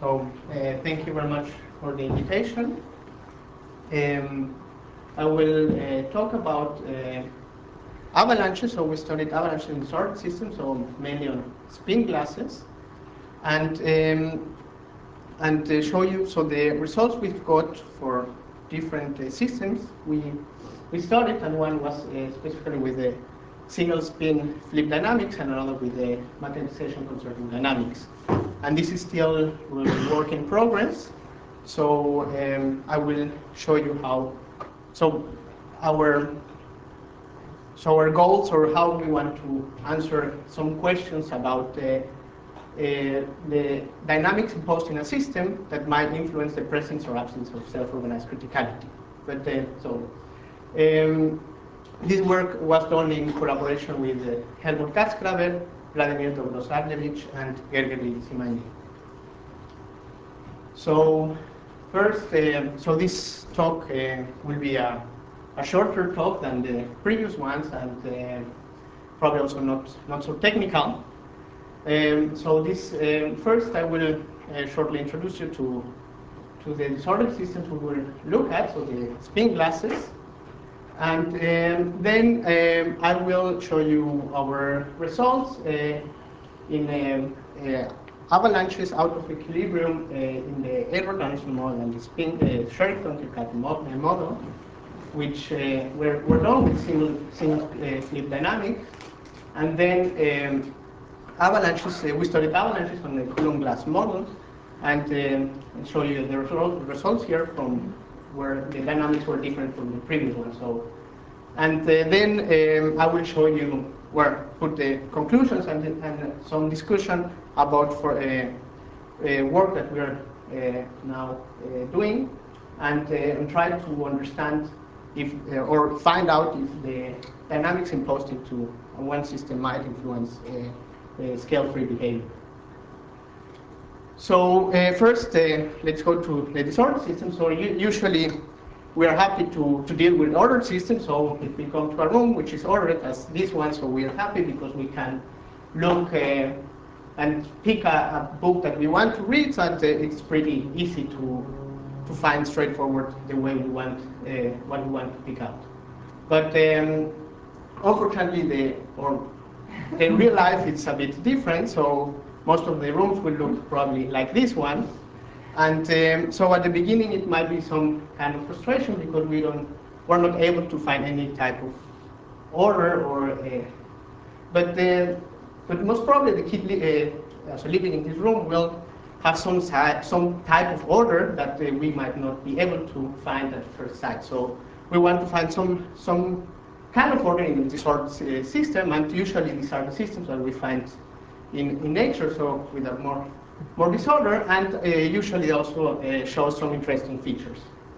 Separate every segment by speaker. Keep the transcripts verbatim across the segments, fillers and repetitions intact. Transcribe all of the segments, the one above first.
Speaker 1: So uh, thank you very much for the invitation. Um, I will uh, talk about uh, avalanches. So we studied avalanches in disordered systems, so mainly on spin glasses, and um, and uh, show you so the results we've got for different uh, systems we we studied, and one was uh, specifically with the single spin flip dynamics, and another with the magnetization conserving dynamics. And this is still work in progress. So um, I will show you how. So our so our goals, or how we want to answer some questions about uh, uh, the dynamics imposed in a system that might influence the presence or absence of self-organized criticality. But uh, so. Um, This work was done in collaboration with uh, Helmut Katzgraber, Vladimir Dobroslavljevic, and Gergely Simani. So first, uh, so this talk uh, will be a, a shorter talk than the previous ones, and uh, probably also not, not so technical. Um, so this um, first, I will uh, shortly introduce you to, to the disordered systems we will look at, so the spin glasses. And um, then um, I will show you our results uh, in um, uh, avalanches out of equilibrium uh, in the aerodynamics model and the spin uh, Sherrington-Kirkpatrick model, which uh, were, were done with single, single uh, flip dynamic. And then um, avalanches, uh, we studied avalanches on the Coulomb glass model, and um, I'll show you the result, results here from where the dynamics were different from the previous one. So, and uh, then um, I will show you where put the conclusions and, and some discussion about for uh, uh, work that we are uh, now uh, doing, and, uh, and try to understand if uh, or find out if the dynamics imposed into one system might influence uh, uh, scale-free behavior. So uh, first, uh, let's go to the disordered system. So usually we are happy to, to deal with ordered systems. So if we come to a room which is ordered as this one, so we are happy because we can look uh, and pick a, a book that we want to read, and uh, it's pretty easy to, to find straightforward the way we want, uh, what we want to pick out. But um, unfortunately, the, or in real life, it's a bit different. So most of the rooms will look probably like this one. And um, so at the beginning, it might be some kind of frustration because we don't, we're not able to find any type of order, or, uh, but uh, but most probably the kid li uh, so living in this room will have some some type of order that uh, we might not be able to find at first sight. So we want to find some some kind of order in the disordered uh, system, and usually these are the systems that we find in in nature. So with a more more disorder, and uh, usually also uh, shows some interesting features.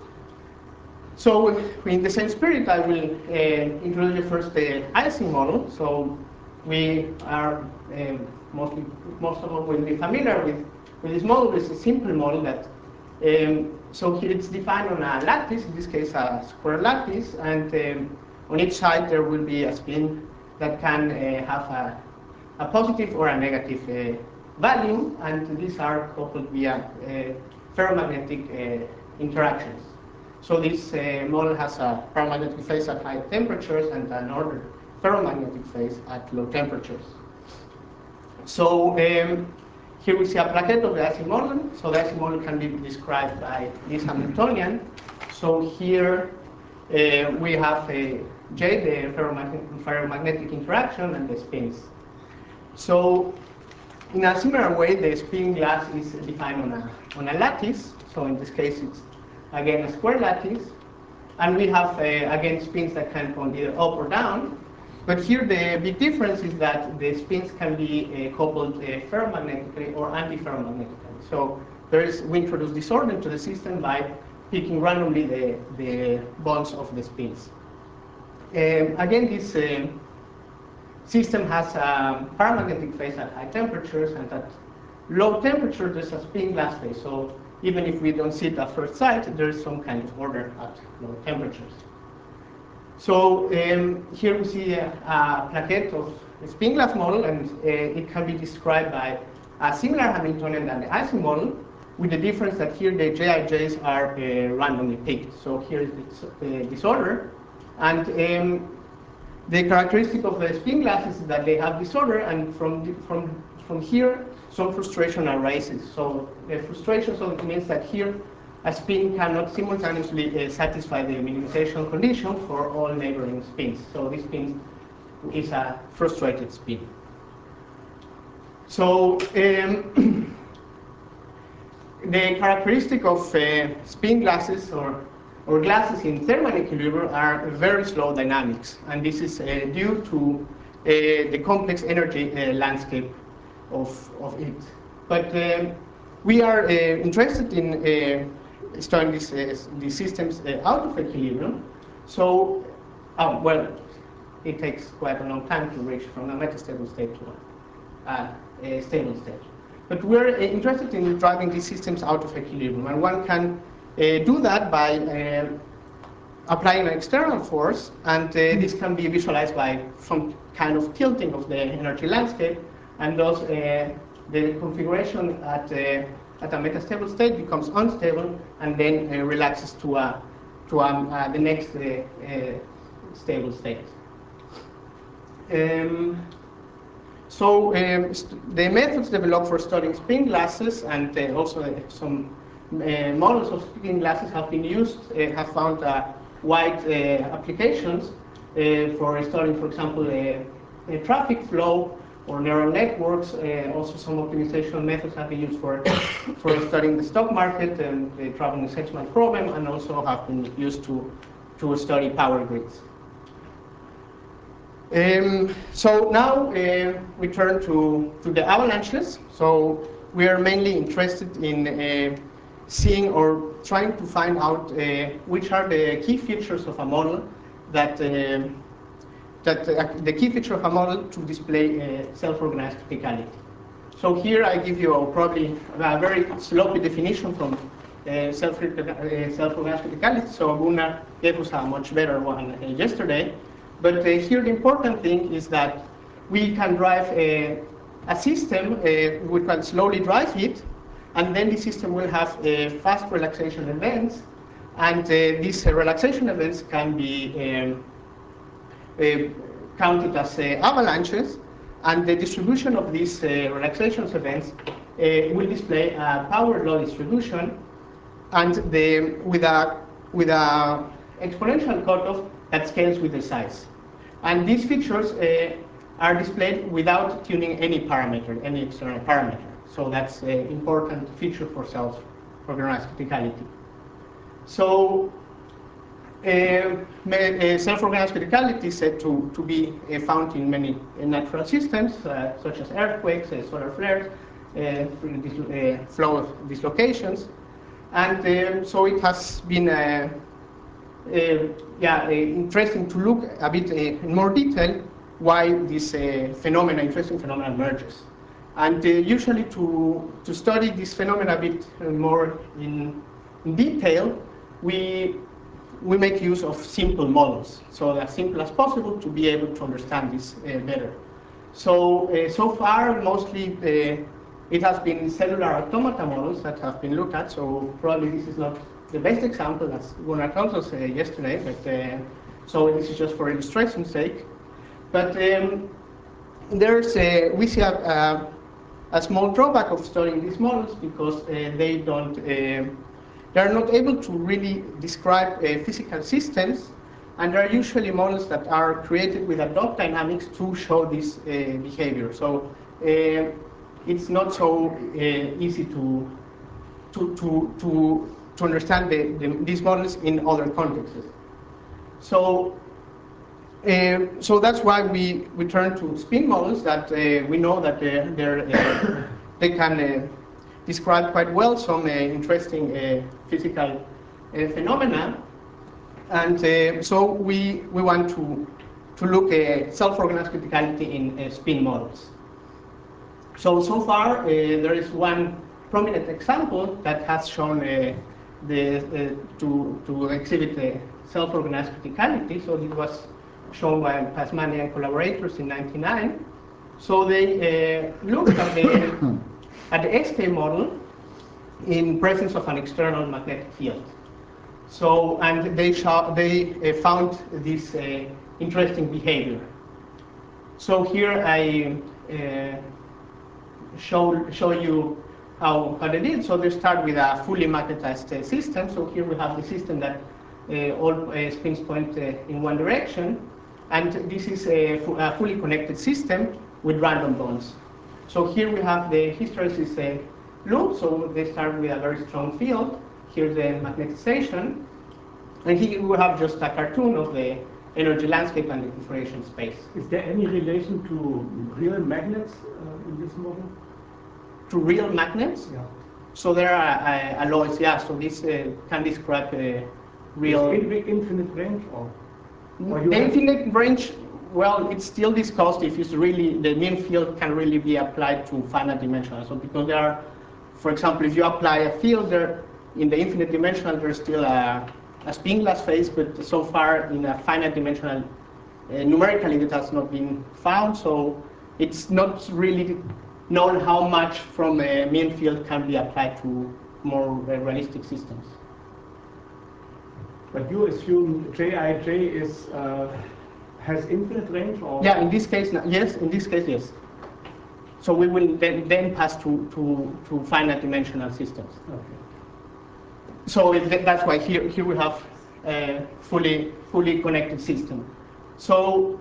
Speaker 1: So in the same spirit, I will uh, introduce you first the Ising model. So we are uh, mostly, most of us will be familiar with, with this model. It's a simple model that, um, so here it's defined on a lattice, in this case a square lattice, and um, on each side there will be a spin that can uh, have a, a positive or a negative uh, value, and these are coupled via uh, ferromagnetic uh, interactions. So this uh, model has a paramagnetic phase at high temperatures and an ordered ferromagnetic phase at low temperatures. So um, here we see a plaquette of the Ising model. So the Ising model can be described by this Hamiltonian. So here uh, we have a J, the ferromagnetic, ferromagnetic interaction, and the spins. So in a similar way, the spin glass is defined on a, on a lattice. So in this case, it's again a square lattice. And we have, uh, again, spins that can go either up or down. But here the big difference is that the spins can be uh, coupled uh, ferromagnetically or anti-ferromagnetically. So there is, we introduce disorder into the system by picking randomly the, the bonds of the spins. Um, again, this uh, system has a paramagnetic phase at high temperatures, and at low temperature there's a spin glass phase. So even if we don't see it at first sight, there's some kind of order at low temperatures. So um, here we see a, a plaquette of the spin glass model, and uh, it can be described by a similar Hamiltonian than the Ising model. with the difference that here the J I Js are uh, randomly picked. So here is the uh, disorder, and um, the characteristic of the spin glasses is that they have disorder, and from the, from from here some frustration arises. So the frustration so it means that here a spin cannot simultaneously uh, satisfy the minimization condition for all neighboring spins. So this spin is a frustrated spin. So um, the characteristic of uh, spin glasses or, or glasses in thermal equilibrium are very slow dynamics, and this is uh, due to uh, the complex energy uh, landscape of, of it. But um, we are uh, interested in uh, studying these, uh, these systems uh, out of equilibrium. So, oh, well, it takes quite a long time to reach from a metastable state to a, a stable state. But we're uh, interested in driving these systems out of equilibrium, and one can uh, do that by uh, applying an external force, and uh, this can be visualized by some kind of tilting of the energy landscape, and thus uh, the configuration at, uh, at a metastable state becomes unstable and then uh, relaxes to, a, to um, uh, the next uh, uh, stable state. Um, so um, the methods developed for studying spin glasses and uh, also uh, some uh, models of spin glasses have been used, uh, have found uh, wide uh, applications uh, for studying, for example, uh, uh, traffic flow or neural networks. Uh, also, some optimization methods have been used for, for studying the stock market and the traveling salesman problem, and also have been used to, to study power grids. Um, so now uh, we turn to, to the avalanches. So we are mainly interested in uh, seeing or trying to find out uh, which are the key features of a model that, uh, that uh, the key feature of a model to display uh, self-organized criticality. So here I give you a, probably a very sloppy definition from uh, self, uh, self-organized criticality. So Gunnar gave us a much better one uh, yesterday. But uh, here the important thing is that we can drive a, a system, uh, we can slowly drive it, and then the system will have uh, fast relaxation events, and uh, these uh, relaxation events can be um, uh, counted as uh, avalanches, and the distribution of these uh, relaxation events uh, will display a power law distribution, and the, with a with a exponential cutoff that scales with the size. And these features uh, are displayed without tuning any parameter, any external parameter. So that's an important feature for self-organized criticality. So uh, uh, self-organized criticality is said to, to be uh, found in many uh, natural systems, uh, such as earthquakes, uh, solar flares, uh, uh, flow of dislocations. And um, so it has been uh, uh, yeah, uh, interesting to look a bit uh, in more detail why this uh, phenomena, interesting phenomena emerges. And uh, usually to, to study this phenomena a bit uh, more in, in detail, we, we make use of simple models. So as simple as possible to be able to understand this uh, better. So, uh, so far, mostly uh, it has been cellular automata models that have been looked at, so probably this is not the best example, as Gunnar told us uh, yesterday, but uh, so this is just for illustration's sake. But um, there's a, we see a, a, a small drawback of studying these models because uh, they don't, uh, they're not able to really describe uh, physical systems, and there are usually models that are created with ad hoc dynamics to show this uh, behavior. So uh, it's not so uh, easy to, to, to, to, to understand the, the, these models in other contexts. So, uh, so that's why we, we turn to spin models that uh, we know that they're, they're, uh, they can uh, describe quite well some uh, interesting uh, physical uh, phenomena. And uh, so we, we want to, to look at self-organized criticality in uh, spin models. So, so far, uh, there is one prominent example that has shown uh, the, uh, to, to exhibit uh, self-organized criticality. So it was shown by Pasmani and collaborators in ninety-nine. So they uh, looked at the, at the S K model, in presence of an external magnetic field. So, and they, they uh, found this uh, interesting behavior. So here I uh, show, show you how, how they did. So they start with a fully magnetized uh, system. So here we have the system that uh, all uh, spins point uh, in one direction. And this is a, a fully connected system with random bonds. So here we have the hysteresis uh, loop. So they start with a very strong field. Here's the magnetization. And here we have just a cartoon of the energy landscape and the information space.
Speaker 2: Is there any relation to real magnets uh, in this model?
Speaker 1: To real magnets?
Speaker 2: Yeah.
Speaker 1: So there are uh, alloys, yeah. So this uh, can describe uh, real.
Speaker 2: Is it infinite range or? or
Speaker 1: the infinite range, well, it's still discussed if it's really, the mean field can really be applied to finite dimensional. So because there are, for example, if you apply a field there, in the infinite dimensional, there's still a, a spin glass phase, but so far in a finite dimensional, uh, numerically it has not been found. So it's not really known how much from a mean field can be applied to more uh, realistic systems.
Speaker 2: But you assume J I J is uh, has infinite range, or?
Speaker 1: Yeah, in this case, yes. In this case, yes. So we will then, then pass to, to, to finite dimensional systems.
Speaker 2: Okay.
Speaker 1: So it, that's why here here we have a fully fully connected system. So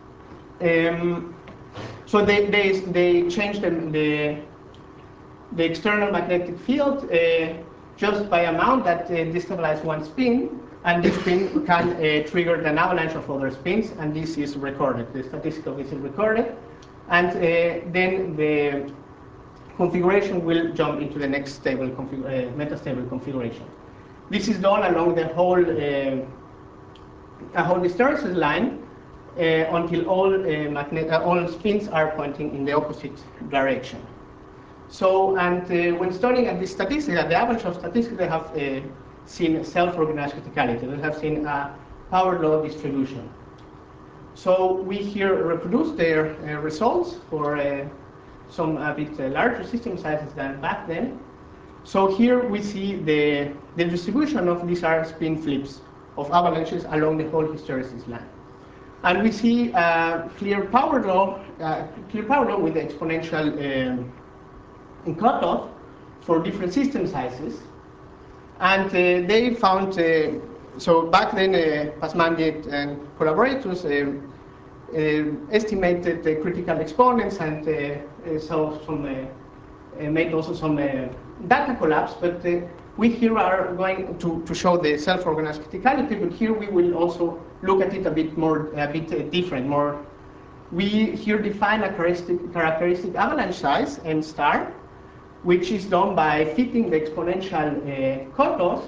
Speaker 1: um, so they they they changed the the, the external magnetic field uh, just by amount that uh, destabilize one spin. And this spin can uh, trigger an avalanche of other spins, and this is recorded. The statistical is recorded, and uh, then the configuration will jump into the next stable config uh, metastable configuration. This is done along the whole uh, a whole hysteresis line uh, until all uh, magnet uh, all spins are pointing in the opposite direction. So, and uh, when studying at this statistics, at the avalanche of statistics, they have uh, seen self-organized criticality. They have seen a power law distribution. So we here reproduce their uh, results for uh, some a bit uh, larger system sizes than back then. So here we see the, the distribution of these are spin flips of avalanches along the whole hysteresis line. And we see a clear power law, uh, clear power law with the exponential um, cutoff for different system sizes. And uh, they found, uh, so back then, uh, Pasmandy and collaborators uh, uh, estimated the critical exponents and uh, uh, saw some, uh, uh, made also some uh, data collapse. But uh, we here are going to, to show the self-organized criticality, but here we will also look at it a bit more, a bit uh, different, more. We here define a characteristic, characteristic avalanche size, n star, which is done by fitting the exponential uh, cutoff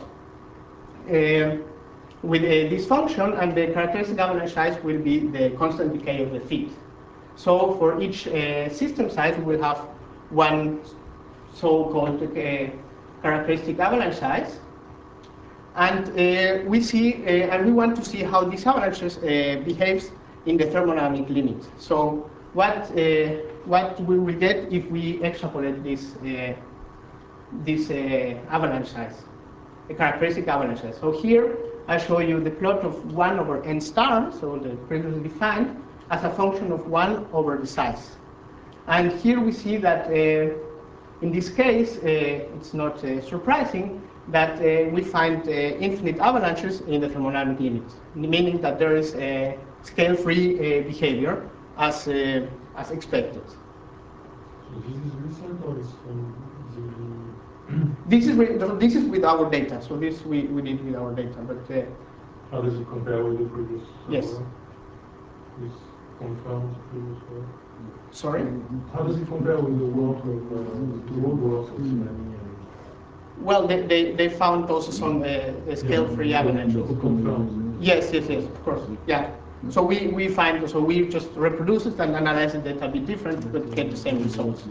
Speaker 1: uh, with uh, this function, and the characteristic avalanche size will be the constant decay of the fit. So for each uh, system size, we will have one so-called uh, characteristic avalanche size. And uh, we see, uh, and we want to see how these avalanches uh, behaves in the thermodynamic limit. So what uh, what we will get if we extrapolate this uh, this uh, avalanche size, the characteristic avalanche size. So here I show you the plot of one over n star, so the previously defined, as a function of one over the size. And here we see that uh, in this case, uh, it's not uh, surprising that uh, we find uh, infinite avalanches in the thermodynamic limit, meaning that there is a scale-free uh, behavior as uh, as expected.
Speaker 3: So this is recent or is from the...
Speaker 1: This is with, this is with our data. So this we, we did with our data, but uh,
Speaker 3: how does it compare with the previous?
Speaker 1: Yes.
Speaker 3: Work? This confirms the previous work.
Speaker 1: Sorry.
Speaker 3: How does it compare with the work of uh, the old work of Simani?
Speaker 1: Well, they, they, they found also some uh, scale-free
Speaker 3: Yeah,
Speaker 1: avalanches.
Speaker 3: it confirms.
Speaker 1: Yes, yes, yes, of course. Yeah. So we, we find, so we just reproduce it and analyze the data a bit different, but get the same results.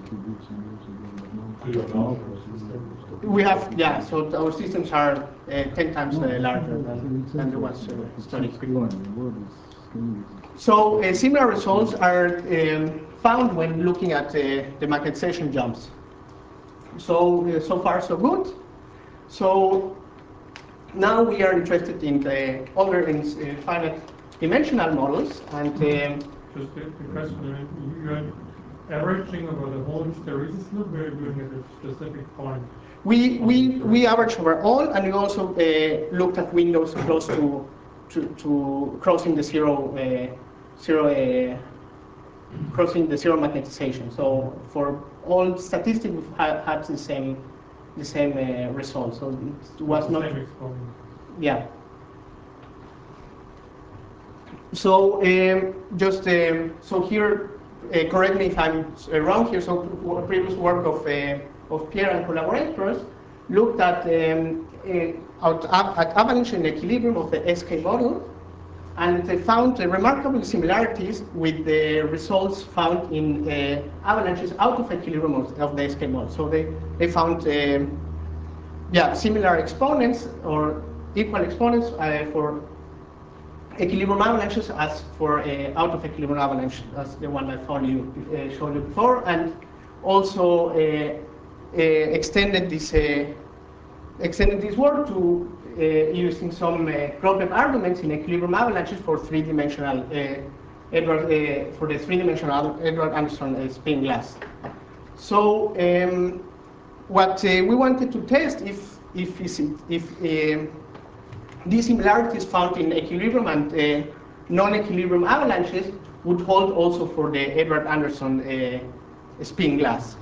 Speaker 3: So you're larger system.
Speaker 1: We have, yeah, so our systems are uh, ten times uh, larger than, than the ones uh, studied. So uh, similar results are um, found when looking at uh, the magnetization jumps. So, uh, so far so good. So now we are interested in the other in, uh, finite dimensional models, and um,
Speaker 3: Just the, the question, uh, you are averaging over the whole hysteresis loop, or are you doing it at a specific point?
Speaker 1: we we we average over all, and we also uh, looked at windows close to to, to crossing the zero uh, zero uh, crossing the zero magnetization. So for all statistics, we had, had the same the same uh, result. So it was
Speaker 3: The
Speaker 1: not
Speaker 3: same exponent.
Speaker 1: yeah. So um, just um, so here, uh, correct me if I'm uh, wrong here. So previous work of uh, of Pierre and collaborators looked at um, uh, at avalanche in equilibrium of the S K model, and they found uh, remarkable similarities with the results found in uh, avalanches out of equilibrium of, of the S K model. So they they found um, yeah similar exponents or equal exponents uh, for equilibrium avalanches as for uh, out of equilibrium avalanche, as the one I found you, uh, showed you before, and also uh, uh, extended this uh, extended this work to uh, using some uh, problem arguments in equilibrium avalanches for three-dimensional uh, Edward uh, for the three-dimensional Edward Anderson uh, spin glass. So um, what uh, we wanted to test if if is it, if um, these similarities found in equilibrium and uh, non-equilibrium avalanches would hold also for the Edward Anderson uh, spin glass.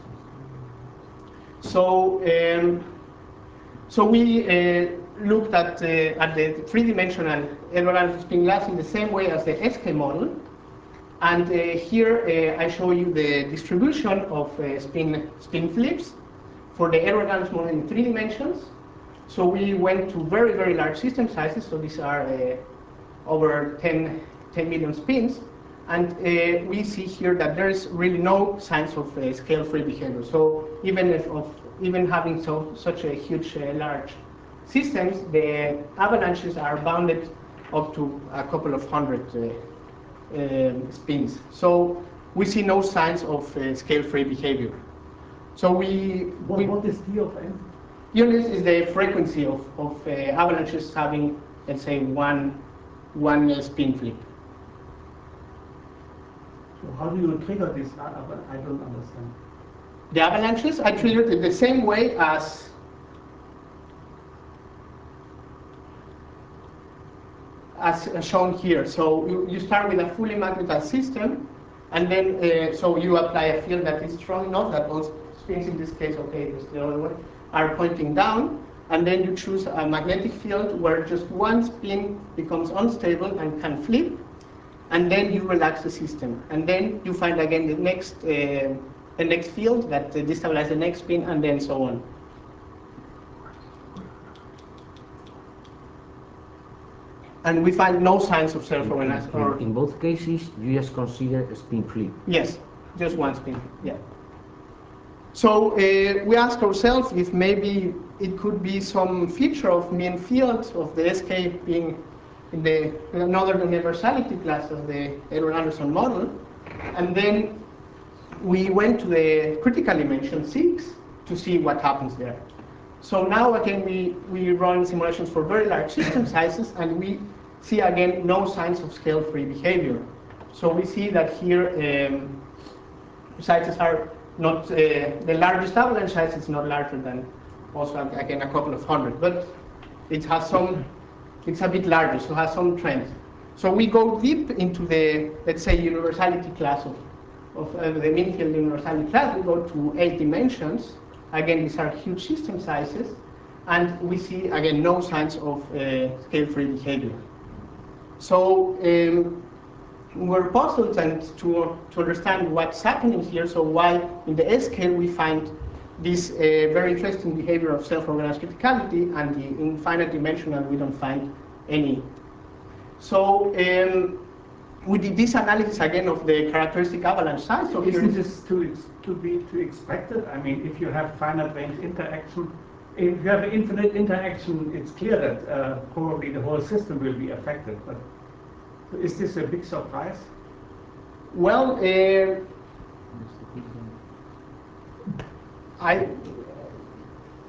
Speaker 1: So, um, so we uh, looked at, uh, at the three-dimensional Edward Anderson spin glass in the same way as the S K model. And uh, here uh, I show you the distribution of uh, spin, spin flips for the Edward Anderson model in three dimensions. So we went to very, very large system sizes. So these are uh, over ten, ten million spins. And uh, we see here that there's really no signs of uh, scale-free behavior. So even if of, even having so, such a huge, uh, large systems, the avalanches are bounded up to a couple of hundred uh, um, spins. So we see no signs of uh, scale-free behavior. So we,
Speaker 2: What,
Speaker 1: we
Speaker 2: what is D of n?
Speaker 1: Units is the frequency of, of uh, avalanches having, let's say, one, one uh, spin flip.
Speaker 2: So how do you trigger this? I, I don't understand.
Speaker 1: The avalanches, I triggered it the same way as as shown here. So you, you start with a fully magnetized system, and then uh, so you apply a field that is strong enough that all spins, in this case, okay, this is the other one, are pointing down, and then you choose a magnetic field where just one spin becomes unstable and can flip, and then you relax the system, and then you find again the next uh, the next field that uh, destabilizes the next spin, and then so on. And we find no signs of self-organize.
Speaker 4: In, in both cases, you just consider a spin flip.
Speaker 1: Yes, just one spin flip. Yeah. So uh, we ask ourselves if maybe it could be some feature of mean field of the S K being in the in another universality class of the Edward Anderson model, and then we went to the critical dimension six to see what happens there. So now again we we run simulations for very large system sizes, and we see again no signs of scale-free behavior. So we see that here um, sizes are not, uh, the largest avalanche size is not larger than also again a couple of hundred, but it has some, it's a bit larger, so it has some trends. So we go deep into the, let's say, universality class of, of uh, the mean field universality class. We go to eight dimensions. Again, these are huge system sizes, and we see again no signs of uh, scale-free behavior. So um, we're puzzled and to, to understand what's happening here. So why in the S scale we find this uh, very interesting behavior of self-organized criticality, and the infinite dimensional we don't find any. So um, we did this analysis again of the characteristic avalanche size. So
Speaker 2: isn't this to to be to expected? I mean, if you have finite range interaction, if you have an infinite interaction, it's clear that uh, probably the whole system will be affected. But is this a big surprise?
Speaker 1: Well, uh, I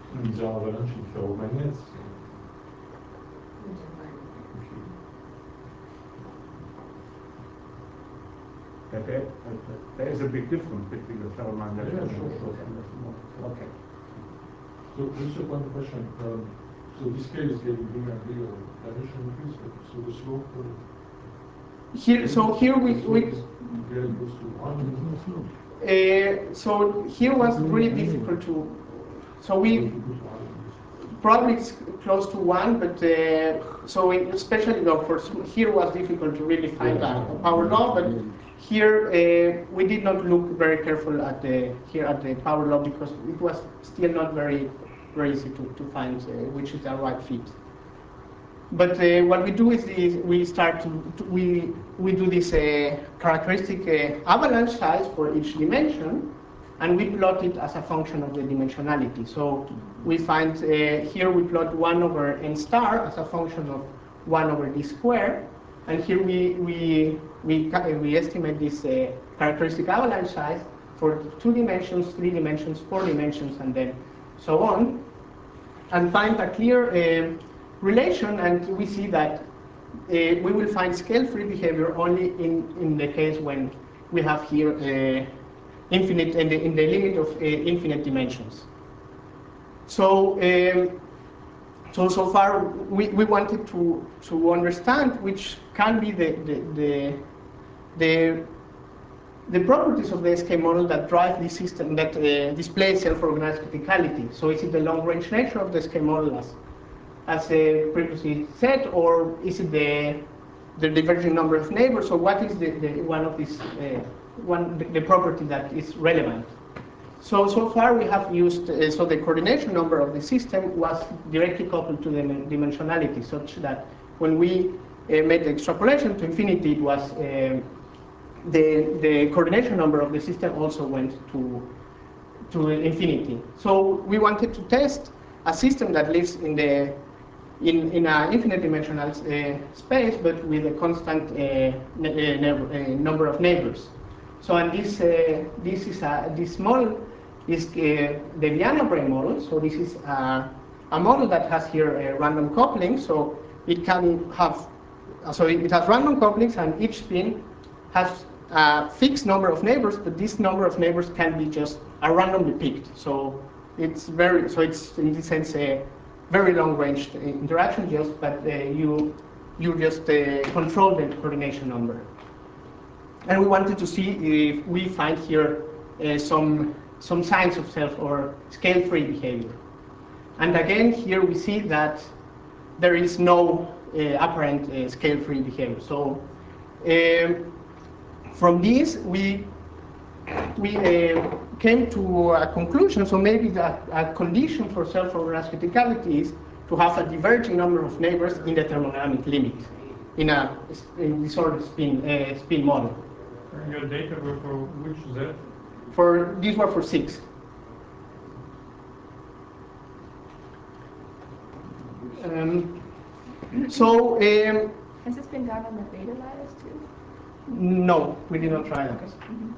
Speaker 3: These are avalanche ferromagnets.
Speaker 2: That there, there is a big difference between the ferromagnet
Speaker 3: Yeah,
Speaker 2: and
Speaker 3: sure,
Speaker 2: the
Speaker 3: sure.
Speaker 2: Okay.
Speaker 3: So just one question. Um, so this scale is getting bigger and bigger, dimension increase, but so the slope. Uh,
Speaker 1: Here, so here we, we
Speaker 3: Very close to one.
Speaker 1: uh, so here was really difficult to, so we probably it's close to one, but uh, so it, especially though for here was difficult to really find a, a power law, but here uh, we did not look very careful at the here at the power law because it was still not very very easy to, to find uh, which is the right fit. But uh, what we do is this, we start to, to we we do this uh, characteristic uh, avalanche size for each dimension, and we plot it as a function of the dimensionality. So we find uh, here we plot one over n star as a function of one over d square, and here we we we we estimate this uh, characteristic avalanche size for two dimensions, three dimensions, four dimensions, and then so on, and find a clear uh, relation, and we see that uh, we will find scale-free behavior only in, in the case when we have here uh, infinite, in the, in the limit of uh, infinite dimensions. So, um, so, so far we, we wanted to, to understand which can be the, the, the, the the properties of the S K model that drive this system, that uh, display self-organized criticality. So is it the long-range nature of the S K model as as uh, previously said, or is it the the diverging number of neighbors, or what is the, the one of these uh, one the, the property that is relevant? So so far we have used uh, so the coordination number of the system was directly coupled to the dimensionality, such that when we uh, made the extrapolation to infinity, it was uh, the the coordination number of the system also went to to infinity. So we wanted to test a system that lives in the in, in an infinite dimensional uh, space, but with a constant uh, neighbor, uh, number of neighbors. So, and this uh, this is a this model is uh, the Viana brain model. So this is a, a model that has here a random coupling. So it can have so it has random couplings, and each spin has a fixed number of neighbors, but this number of neighbors can be just a randomly picked. So it's very so it's in this sense a very long-range interaction, just but uh, you you just uh, control the coordination number. And we wanted to see if we find here uh, some some signs of self or scale-free behavior. And again, here we see that there is no uh, apparent uh, scale-free behavior. So um, from this, we we uh, came to a conclusion. So maybe that a condition for self-organized criticality is to have a diverging number of neighbors in the thermodynamic limit in a in disordered spin uh, spin model.
Speaker 3: And your data were for which Z?
Speaker 1: For these were for six. Um, so um,
Speaker 5: has this been done on the beta lattice too?
Speaker 1: No, we did not try that.
Speaker 5: Mm-hmm.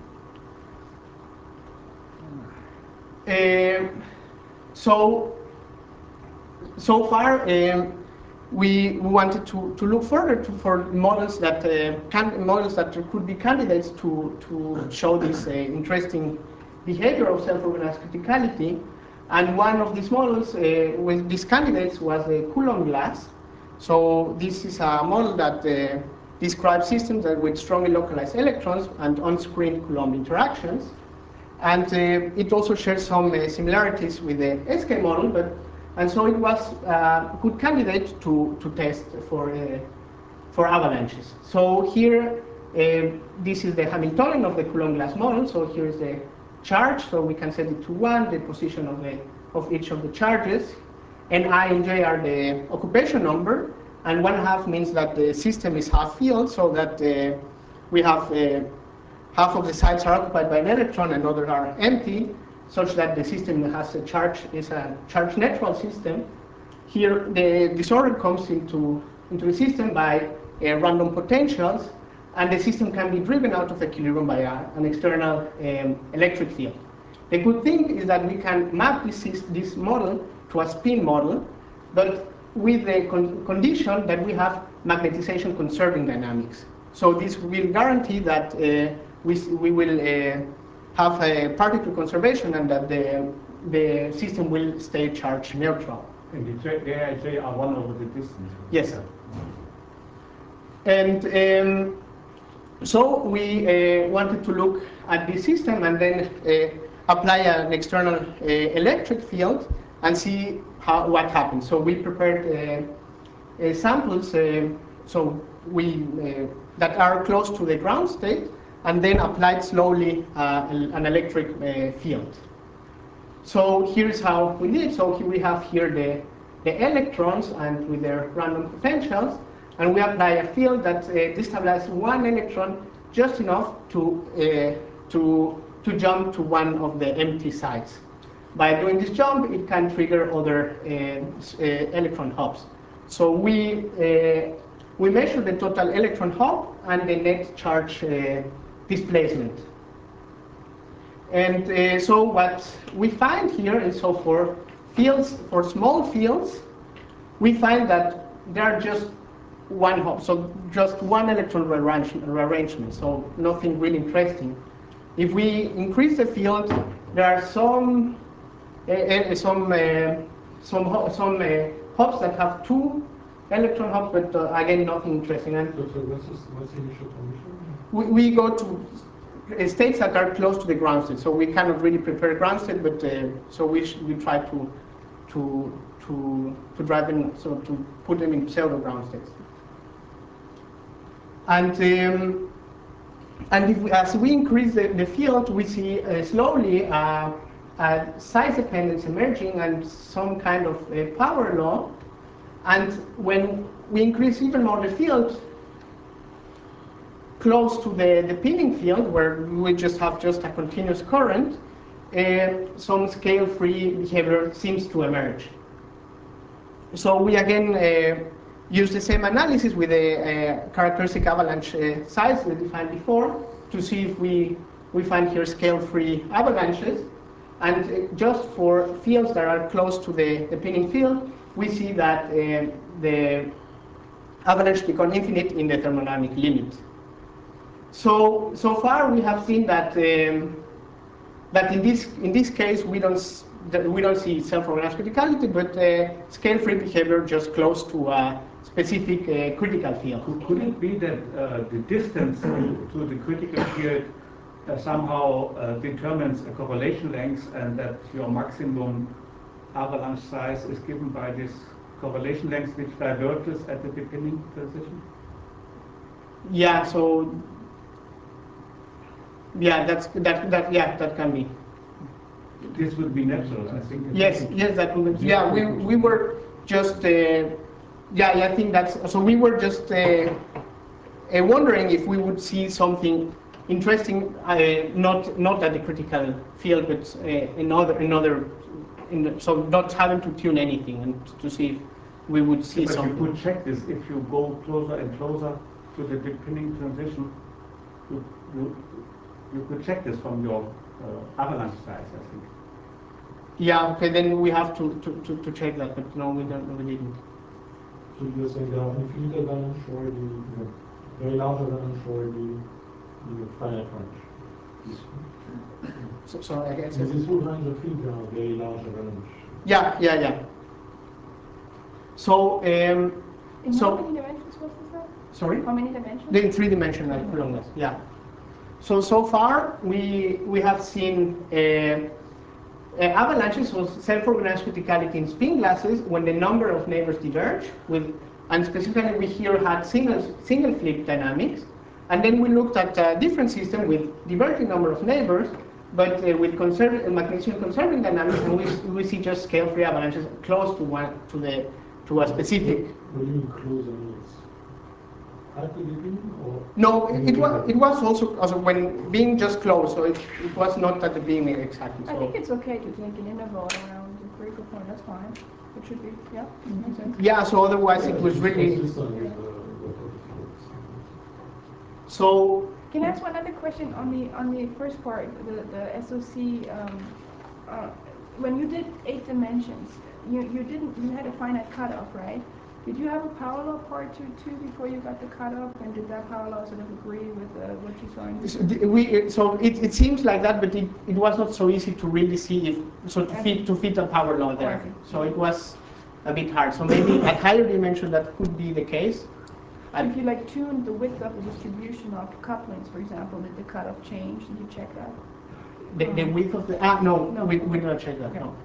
Speaker 1: Um, so, so far, um, we wanted to, to look further to, for models that uh, can, models that could be candidates to, to show this uh, interesting behavior of self-organized criticality. And one of these models uh, with these candidates was the Coulomb glass. So this is a model that uh, describes systems that with strongly localized electrons and on-screen Coulomb interactions. And uh, it also shares some uh, similarities with the S K model, but and so it was a good candidate to, to test for uh, for avalanches. So here, uh, this is the Hamiltonian of the Coulomb glass model. So here is the charge. So we can set it to one, the position of the of each of the charges, and I and j are the occupation number, and one half means that the system is half filled, so that uh, we have. Uh, half of the sites are occupied by an electron and others are empty, such that the system has a charge, is a charge neutral system. Here, the disorder comes into, into the system by uh, random potentials, and the system can be driven out of equilibrium by a, an external um, electric field. The good thing is that we can map this, this model to a spin model, but with the con condition that we have magnetization conserving dynamics. So this will guarantee that uh, we, we will uh, have a particle conservation and that the, the system will stay charge neutral.
Speaker 2: And the J, the I J are one over the distance.
Speaker 1: Yes. And um, so we uh, wanted to look at the system and then uh, apply an external uh, electric field and see how, what happens. So we prepared uh, uh, samples uh, so we, uh, that are close to the ground state and then applied slowly uh, an electric uh, field. So here's how we did. So here we have here the, the electrons and with their random potentials, and we apply a field that uh, destabilizes one electron just enough to, uh, to, to jump to one of the empty sites. By doing this jump, it can trigger other uh, uh, electron hops. So we, uh, we measure the total electron hop and the net charge uh, displacement. And uh, so what we find here is, so for fields, for small fields, we find that there are just one hop, so just one electron rearrangement, so nothing really interesting. If we increase the field, there are some uh, uh, some uh, some ho some uh, hops that have two electron hops, but uh, again nothing interesting. And
Speaker 3: So, so what's, this, what's the initial condition?
Speaker 1: we, we go to states that are close to the ground state, so we cannot really prepare ground state, but uh, so we we try to to to to drive them, so to put them in pseudo ground states. And um, and if we, as we increase the, the field, we see uh, slowly uh, a size dependence emerging and some kind of uh, power law. And when we increase even more the field, close to the, the pinning field, where we just have just a continuous current, uh, some scale-free behavior seems to emerge. So we again uh, use the same analysis with the uh, characteristic avalanche uh, size we defined before to see if we, we find here scale-free avalanches. And uh, just for fields that are close to the, the pinning field, we see that uh, the avalanche become infinite in the thermodynamic limit. So, so far we have seen that um, that in this in this case we don't that we don't see self-organized criticality, but uh, scale-free behavior just close to a specific uh, critical field.
Speaker 2: Could, could it be that uh, the distance to, to the critical field uh, somehow uh, determines a correlation length, and that your maximum avalanche size is given by this correlation length which diverges at the depending transition?
Speaker 1: Yeah. So. Yeah, that's that that yeah that can be.
Speaker 2: This would be natural, I think.
Speaker 1: Yes, yes, that would be. Yeah, we we were just uh, yeah, yeah, I think that's so. We were just uh, uh, wondering if we would see something interesting, uh, not not at the critical field, but uh, another another. In the, so not having to tune anything and to see if we would see
Speaker 2: but
Speaker 1: something.
Speaker 2: But you could check this if you go closer and closer to the depending transition. You, you, You could check this from your uh, avalanche size, I think.
Speaker 1: Yeah, okay, then we have to, to, to, to check that, but no, we don't, we didn't.
Speaker 3: So you're saying there are infinite avalanche for the, the very large avalanche for the, the finite range?
Speaker 1: So, sorry, I guess.
Speaker 3: In this whole range of fields, there are very large avalanche.
Speaker 1: Yeah, yeah, yeah. So, um,
Speaker 5: In
Speaker 1: so.
Speaker 5: how many dimensions was this then?
Speaker 1: Sorry?
Speaker 5: How many dimensions?
Speaker 1: In three-dimensional prongness, yeah. So, so far, we, we have seen uh, uh, avalanches of self-organized criticality in spin glasses when the number of neighbors diverge, with, and specifically we here had single, single flip dynamics. And then we looked at a different system with diverging number of neighbors, but uh, with conserv magnesium conserving dynamics, and we, we see just scale-free avalanches close to one to the to a specific.
Speaker 3: What do you mean close? I mean, it's at the beginning, or
Speaker 1: no, it, it was it was also, also when being just close, so it, it was not at the beginning exactly. So.
Speaker 5: I think it's okay to take an interval around the critical point. That's fine. It should be, yeah, makes sense.
Speaker 1: Yeah. So otherwise,
Speaker 3: yeah,
Speaker 1: it was really. So.
Speaker 5: Can I ask one other question on the on the first part, the the S O C? Um, uh, when you did eight dimensions, you, you didn't, you had a finite cutoff, right? Did you have a power law part two too before you got the cutoff, and did that power law sort of agree with uh, what you saw in
Speaker 1: So, the- we, so it, it seems like that, but it, it was not so easy to really see if, so to fit, to fit a power law there. So it was a bit hard. So maybe at higher dimension that could be the case.
Speaker 5: So if you like tuned the width of the distribution of couplings, for example, did the cutoff change? Did you check that?
Speaker 1: The, the width of the, ah, no,
Speaker 5: No.
Speaker 1: we, we did not check that,
Speaker 5: Okay.
Speaker 1: no.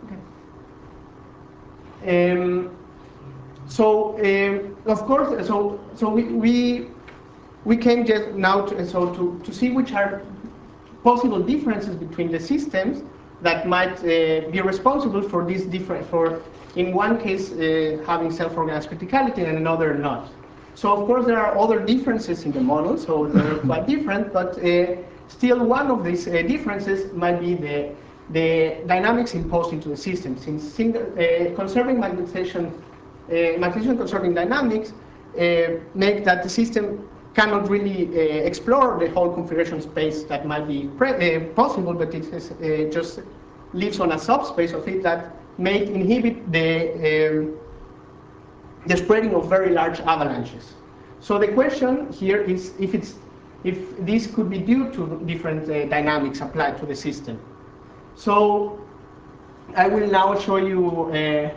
Speaker 5: Okay.
Speaker 1: Um, so, um, of course, so, so we, we, we came just now to, so to, to see which are possible differences between the systems that might uh, be responsible for this different, for in one case uh, having self-organized criticality and another not. So of course there are other differences in the model, so they're quite different, but uh, still one of these uh, differences might be the, the dynamics imposed into the system. Since single, uh, conserving magnetization, uh, magnetization conserving dynamics uh, make that the system cannot really uh, explore the whole configuration space that might be pre uh, possible, but it is, uh, just lives on a subspace of it that may inhibit the um, the spreading of very large avalanches. So the question here is if it's if this could be due to different uh, dynamics applied to the system. So I will now show you. Uh,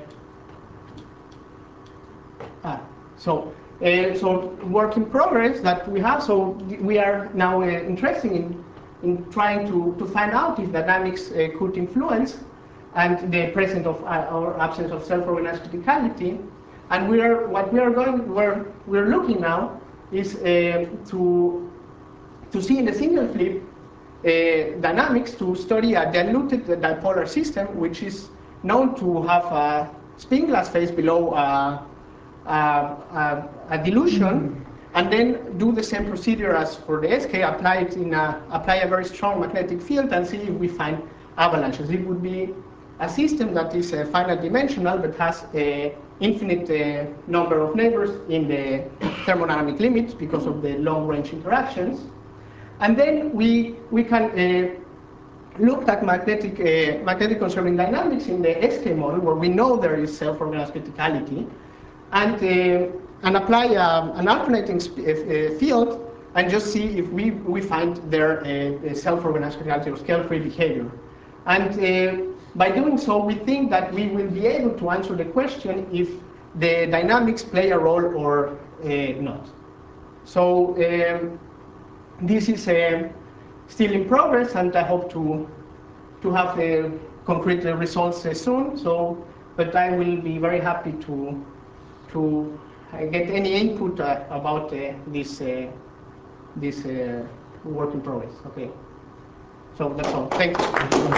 Speaker 1: ah, so uh, so work in progress that we have. So we are now uh, interested in in trying to to find out if dynamics uh, could influence and the presence of uh, or absence of self-organized criticality. And we are what we are going where we're looking now is uh, to to see in the single flip uh, dynamics to study a diluted dipolar system, which is known to have a spin glass phase below a, a, a, a dilution, mm-hmm. and then do the same procedure as for the S K, apply it in a apply a very strong magnetic field and see if we find avalanches. It would be a system that is uh, finite dimensional but has a infinite uh, number of neighbors in the thermodynamic limits because of the long-range interactions. And then we, we can uh, look at magnetic, uh, magnetic conserving dynamics in the S K model, where we know there is self-organized criticality, and, uh, and apply um, an alternating sp uh, field and just see if we, we find their uh, self-organized criticality or scale-free behavior. And uh, by doing so, we think that we will be able to answer the question if the dynamics play a role or uh, not. So um, this is uh, still in progress, and I hope to to have uh, concrete uh, results uh, soon. So, but I will be very happy to to uh, get any input uh, about uh, this uh, this uh, work in progress. Okay. So that's all. Thank you.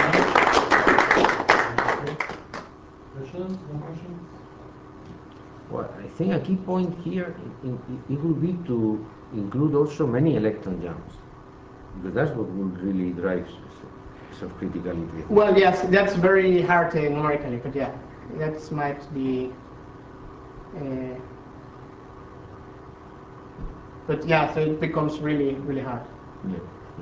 Speaker 3: Questions? No questions?
Speaker 4: Well, I think a key point here, it, it, it will be to include also many electron jumps, because that's what will really drive self-criticality.
Speaker 1: Well, yes, that's very hard uh, numerically, but yeah, that might be. Uh, but yeah, so it becomes really, really hard.
Speaker 4: Yeah.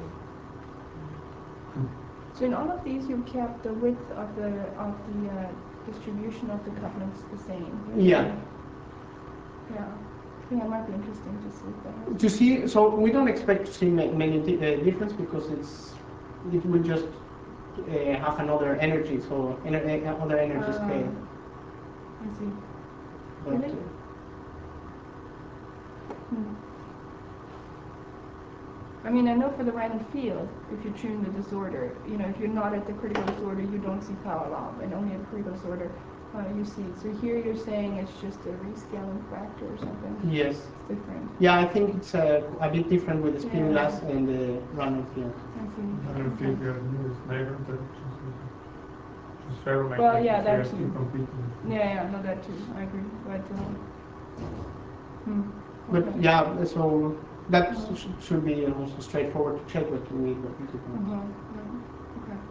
Speaker 5: So in all of these, you kept the width of the of the uh, distribution of the couplings the same.
Speaker 1: Yeah.
Speaker 5: Yeah. Yeah, it might be interesting to see that.
Speaker 1: To see, so we don't expect to see many uh, difference because it's it will just uh, have another energy, so ener uh, other energy
Speaker 5: Uh,
Speaker 1: scale.
Speaker 5: I see.
Speaker 1: But,
Speaker 5: Really?
Speaker 1: uh,
Speaker 5: Hmm. I mean, I know for the random field, if you tune the disorder, you know, if you're not at the critical disorder, you don't see power law, and only at critical disorder, uh, you see it. So here you're saying it's just a rescaling factor or something?
Speaker 1: yes.
Speaker 5: It's different.
Speaker 1: Yeah, I think it's uh, a bit different with the spin
Speaker 5: Yeah.
Speaker 1: glass and the random field.
Speaker 5: I see.
Speaker 3: Random
Speaker 5: Okay.
Speaker 3: field, you have newest neighbor interactions with just ferromagnetic
Speaker 5: Well, yeah, that
Speaker 3: affairs
Speaker 5: too.
Speaker 3: incomplete.
Speaker 5: Yeah, yeah, no, that too, I agree, but, uh, hmm.
Speaker 1: But
Speaker 5: okay.
Speaker 1: yeah, so that sh should be also straightforward to check what we need. But we can.
Speaker 5: Uh-huh, yeah, okay.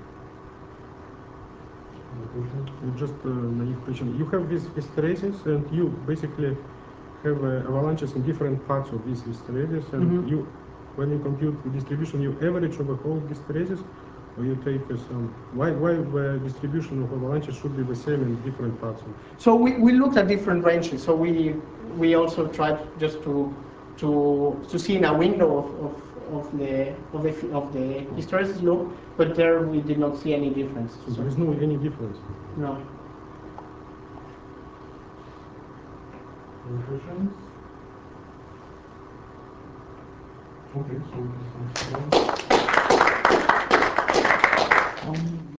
Speaker 3: No question?
Speaker 6: Just a naive question. You have these hysteresis, and you basically have uh, avalanches in different parts of these hysteresis, and
Speaker 1: Mm-hmm.
Speaker 6: you, when you compute the distribution, you average over whole hysteresis, or you take uh, some, why, why the distribution of avalanches should be the same in different parts of?
Speaker 1: So we, we looked at different ranges. So we we also tried just to to to see in a window of, of, of the of the of the hysteresis loop, but there we did not see any difference.
Speaker 6: So there is no any difference.
Speaker 1: No.
Speaker 3: Any questions? Okay, so we can start. Um,